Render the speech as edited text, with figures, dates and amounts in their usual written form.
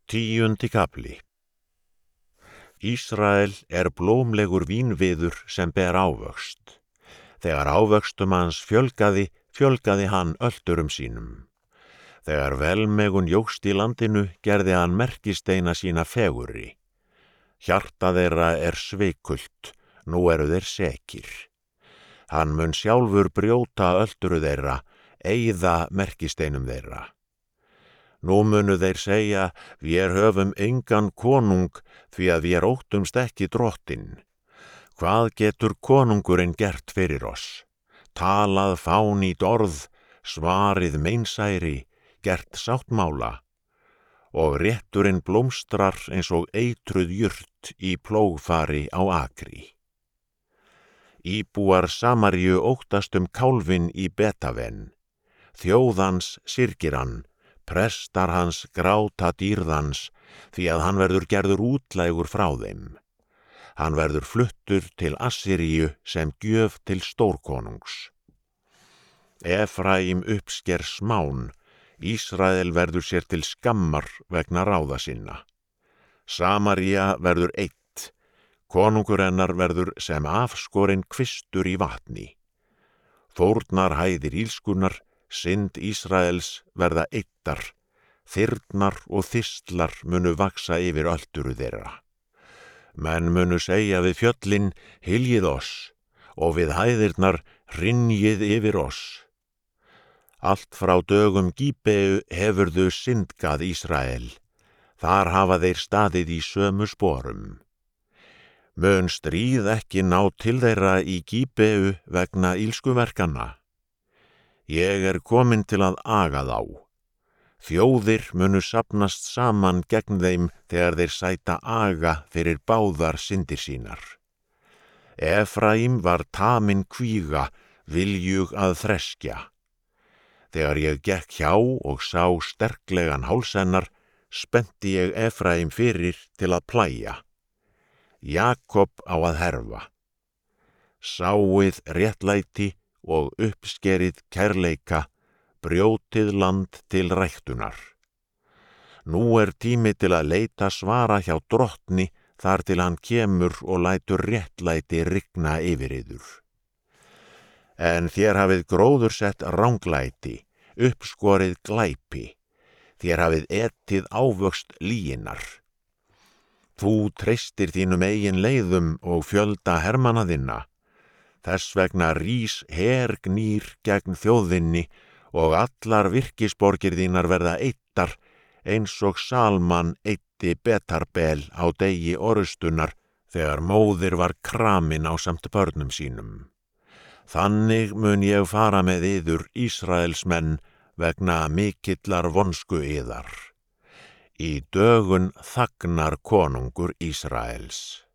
10. kafli. Ísrael blómlegur vínviður sem ber ávöxt. Þegar ávöxtum hans fjölgaði hann öldurum sínum. Þegar velmegun jókst í landinu gerði hann merkisteina sína fegurri. Hjarta þeirra sveikult, nú eru þeir sekir. Hann mun sjálfur brjóta ölduru þeirra, eyða merkisteinum þeirra. Nú munu þeir segja, vér höfum engan konung, því að vér óttumst ekki drottinn. Hvað getur konungurinn gert fyrir oss? Talað fánýt orð, svarið meinsæri, gert sáttmála. Og rétturinn blómstrar eins og eitruð jurt í plógfari á akri. Íbúar Samaríu óttast kálfinn í Betaven. Þjóðans syrgir hann, prestar hans gráta dýrðans, því að hann verður gerður útlægur frá þeim. Hann verður fluttur til Assyríu sem gjöf til stórkonungs. Efraím uppsker smán, Ísrael verður sér til skammar vegna ráða sinna. Samaría verður eitt, konungur hennar verður sem afskorinn kvistur í vatni. Fórnar hæðir ílskunnar, synd Ísraels verða eittar, þyrnar og þistlar munu vaksa yfir ölduru þeirra. Menn munu segja við fjöllin, hyljið oss, og við hæðirnar, hrynjið yfir oss. Allt frá dögum Gíbeu hefurðu syndgað Ísrael, þar hafa þeir staðið í sömu sporum. Mun stríð ekki ná til þeirra í Gíbeu vegna ílskuverkanna? Ég komin til að aga þá. Þjóðir munu safnast saman gegn þeim þegar þeir sæta aga fyrir báðar syndir sínar. Efraím var taminn kvíga, viljug að þreskja. Þegar ég gekk hjá og sá sterklegan háls hennar, spennti ég Efraím fyrir til að plæja. Jakob á að herfa. Sáið réttlæti og uppskerið kærleika, brjótið land til ræktunar. Nú tími til að leita svara hjá drottni þar til hann kemur og lætur réttlæti rigna yfir yður. En þér hafið gróðursett ranglæti, uppskorið glæpi, þér hafið etið ávöxt lýginnar. Þú treystir þínum eigin leiðum og fjölda hermanna þinna. Þess vegna rís hergnýr gegn þjóðinni og allar virkisborgir þínar verða eittar, eins og Salman eitti Betarbel á degi orustunar þegar móðir var kramin ásamt börnum sínum. Þannig mun ég fara með yður Ísraels menn vegna mikillar vonsku yðar. Í dögun þagnar konungur Ísraels.